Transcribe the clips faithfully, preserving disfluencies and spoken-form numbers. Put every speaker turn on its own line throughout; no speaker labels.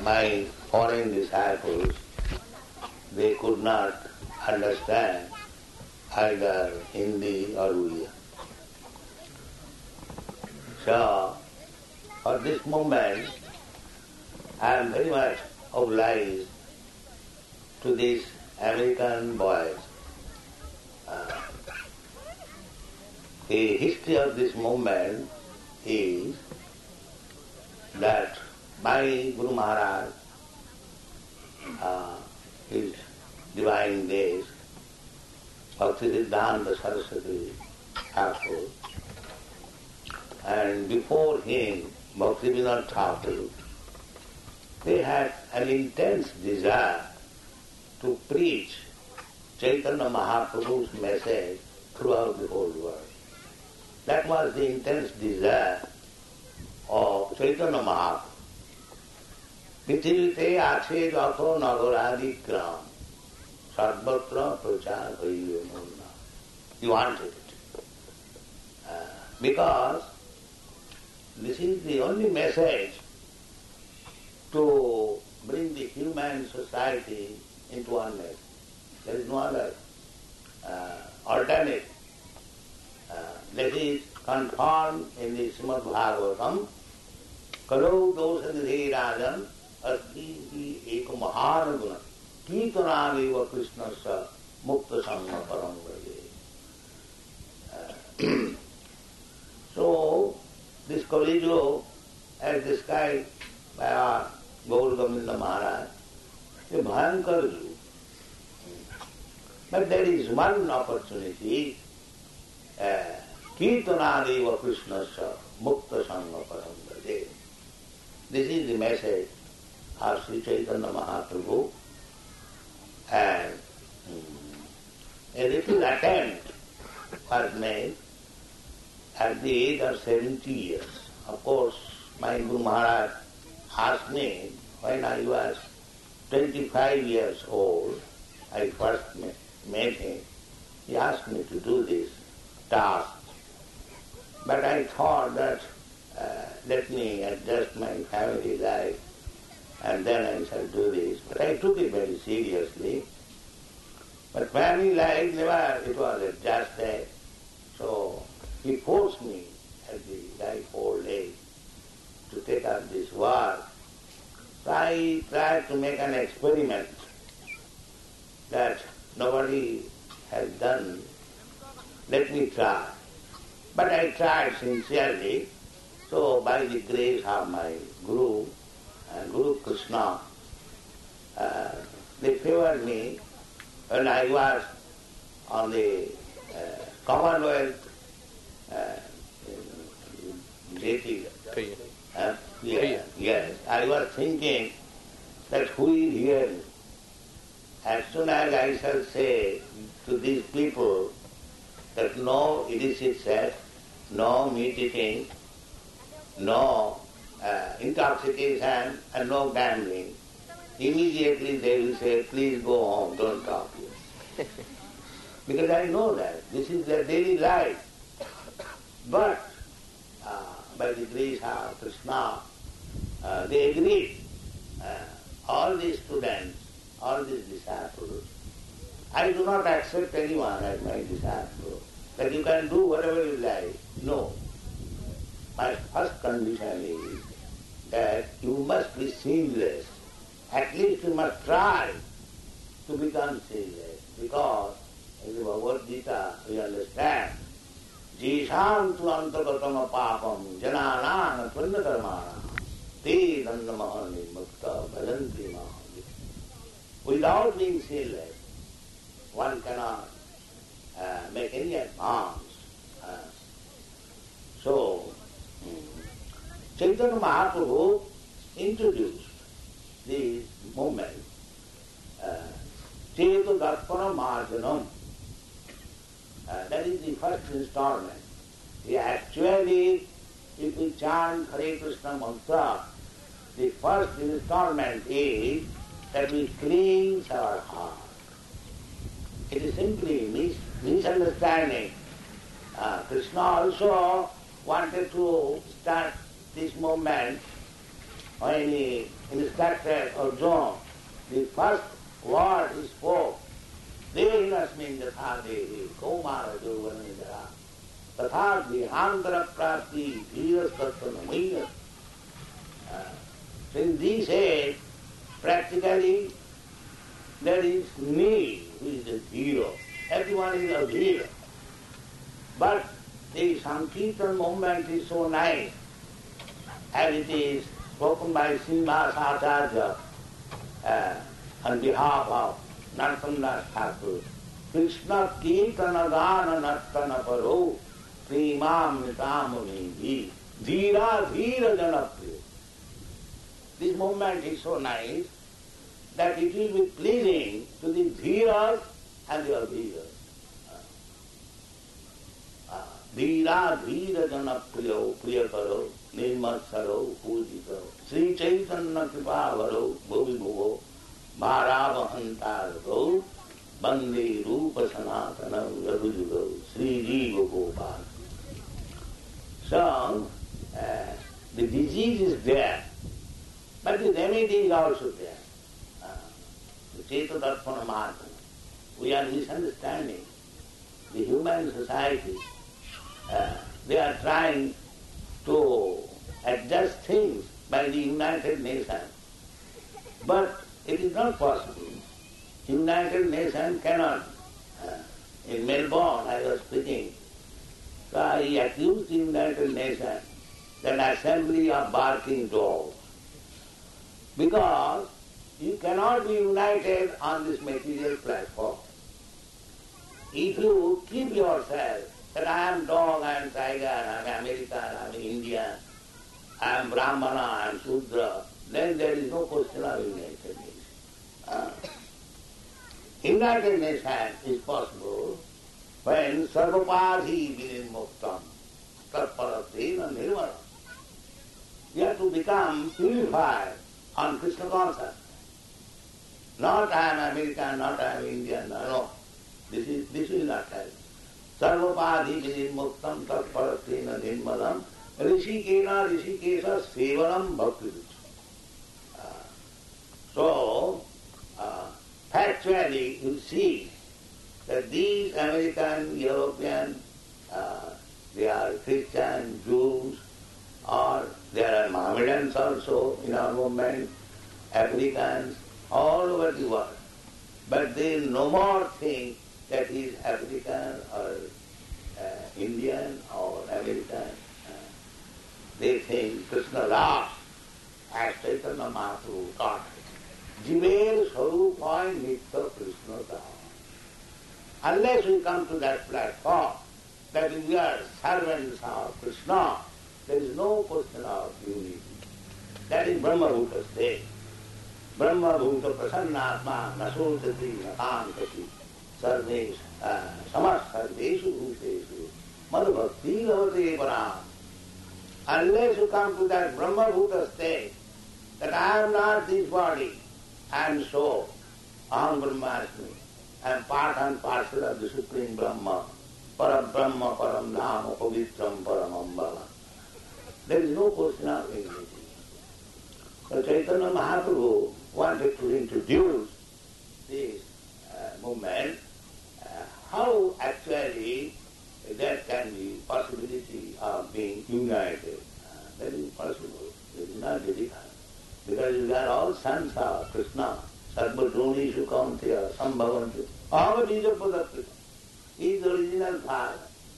my foreign disciples, they could not understand either Hindi or Uriya. So, for this moment, I am very much obliged to these American boys. Uh, the history of this movement is that my Guru Maharaj, uh, his divine days, Bhaktisiddhanta Saraswati Thakur, and before him, Bhaktivinoda Thakur, they had an intense desire to preach Chaitanya Mahaprabhu's message throughout the whole world. That was the intense desire of Chaitanya Mahaprabhu. পৃথিবীতে আছে যত নগরাদি গ্রাম সর্বত্র প্রচার হইবে মোর নাম. He wanted it. Uh, because this is the only message to bring the human society into oneness. There is no other uh, alternative. Uh, that is confirmed in the Srimad Bhagavatam. Kalau dosanidhe rajan asti hi ek mahana guna kirtanaveva krishnasya mukta sangha param vraje. So, this Kali Yuga, as described by our Gaur Govinda Maharaj, is a bhayankar yuga. But there is one opportunity, kirtanadeva krishnasya mukta sangha param vraje. This is the message of Sri Chaitanya Mahaprabhu, and a little attempt was made at the age of seventy years. Of course, my Guru Maharaj asked me when I was twenty-five years old, I first met him, he asked me to do this task. But I thought that uh, let me adjust my family life and then I shall do this. But I took it very seriously. But family life never, it was adjusted. So he forced me at the ripe old age to take up this work. So I tried to make an experiment that nobody has done. Let me try. But I tried sincerely. So by the grace of my Guru, uh, Guru Krishna, uh, they favored me when I was on the uh, Commonwealth uh, J T. Uh, yes, yes. I was thinking that who is here? As soon as I shall say to these people that no illicit sex, no meat eating, no uh, intoxication and no gambling, immediately they will say, please go home, don't talk here. Because I know that this is their daily life. But uh, by the grace of Krishna, uh, they agreed. Uh, all these students, all these disciples, I do not accept anyone as my disciple, that you can do whatever you like. No. My first condition is that you must be sinless. At least you must try to become sinless. Because in the Bhagavad Gita we understand, Jisham tu antagatam apapam jananana tvannakarmana te dandamahani mukta bhajanti mahani. Without being sinless, one cannot uh, make any advance. Uh, so, Chaitanya Mahaprabhu introduced this movement, Chetu Darpana Marjanam. Uh, that is the first installment. We actually, if we chant Hare Krishna mantra, the first installment is that we cleanse our heart. It is simply mis- misunderstanding. Uh, Krishna also wanted to start this movement when he instructed Arjuna, the first word he spoke, Dehinasmin yatha dehi kaumara jovanidara tatha dihantara prapti dhirastattanamaya. Since he said, practically, there is me who is a hero. Everyone is a hero. But the Sankirtan movement is so nice, as it is spoken by Srinivasa Acharya uh, on behalf of Narottam Thakur. Krishna Kirtana Gana Nartana Paro Premam Nitamuni Dhira Dhira Janapriya. This movement is so nice that it will be pleasing to the Dhiras and the Adhiras. Dhira Dhira Janapriyo Priyakaro Nirmatsaro Pujito Sri Chaitanya Kripavaro Bhuvi Bhuvo Bharavahantargo Bande Rupa Sanatana Ragujugo Sri Jiva Gopal. So, uh, the disease is there, but the remedy is also there. Uh, the Chaitanya Darpana Marga. We are misunderstanding the human society. Uh, they are trying to adjust things by the United Nations. But it is not possible. United Nations cannot. Uh, in Melbourne I was speaking, so I accused the United Nations an assembly of barking dogs. Because you cannot be united on this material platform. If you keep yourself that I am dog, I am tiger, I am American, I am Indian, I am Brahmana, I am Shudra, then there is no question of United Nations. Uh, United Nations is possible when sarvapadhi vinimuktam tatparatina nirvana. You have to become purified on Krishna consciousness. Not I am American, not I am Indian, no. This is this is not right. Sarvapadhi vinimuktam tatparatina nirmalam rishikena rishikesa sevanam bhakti. Uh, so, uh, factually you see that these American, European, uh, they are Christian, Jews, or there are Mohammedans also in our movement, Africans, all over the world. But they no more think that he is African or uh, Indian or American. Uh, they think Krishna Ras, as Chaitanya Mahaprabhu taught, Jiver Sarupai Nitya Krishna Das. Unless we come to that platform that we are servants of Krishna, there is no question of unity. That is Brahma-bhuta state. Brahma-bhuta prasannatma nasodati natantati sarvesh samas sarveshu bhuteshu madhubhakti lavate param. Unless you come to that Brahma-bhuta state, that I am not this body, I am soul, Aham Brahmasmi, I am part and parcel of the Supreme Brahma, Param Brahma, Param Dhamma, Pavitram, Paramambala. There is no question of unity. So Chaitanya Mahaprabhu wanted to introduce this uh, movement, uh, how actually there can be possibility of being united. Uh, that is possible. It is not difficult. Because we are all sons of Krishna. Sarva Dronishu Kaunteya Sambhavantu. Ahava Bija Padakrita. He is the original father.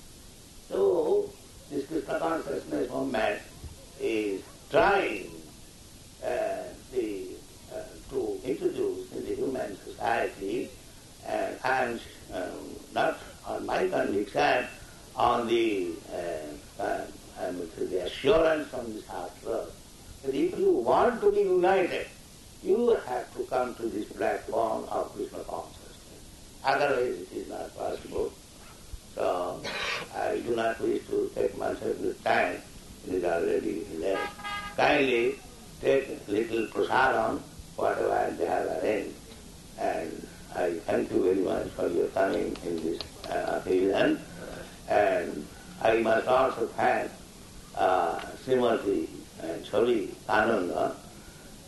So, this Krishna consciousness movement is trying uh, the, uh, to introduce in the human society, and and um, not on my conviction, on the, uh, uh, um, the assurance from the Shastra, that if you want to be united, you have to come to this platform of Krishna consciousness. Otherwise it is not possible. So, I do not wish to take much of the time. It is already late. Kindly take a little prasadam, whatever they have arranged. And I thank you very much for your coming in this uh, occasion. And I must also thank uh, Srimati and Chavi Ananda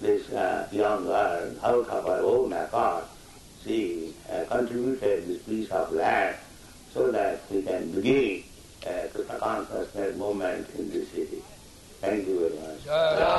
this uh, young girl, out of her own accord, she uh, contributed this piece of land so that we can begin uh, Krishna consciousness movement in this city. Thank you very much.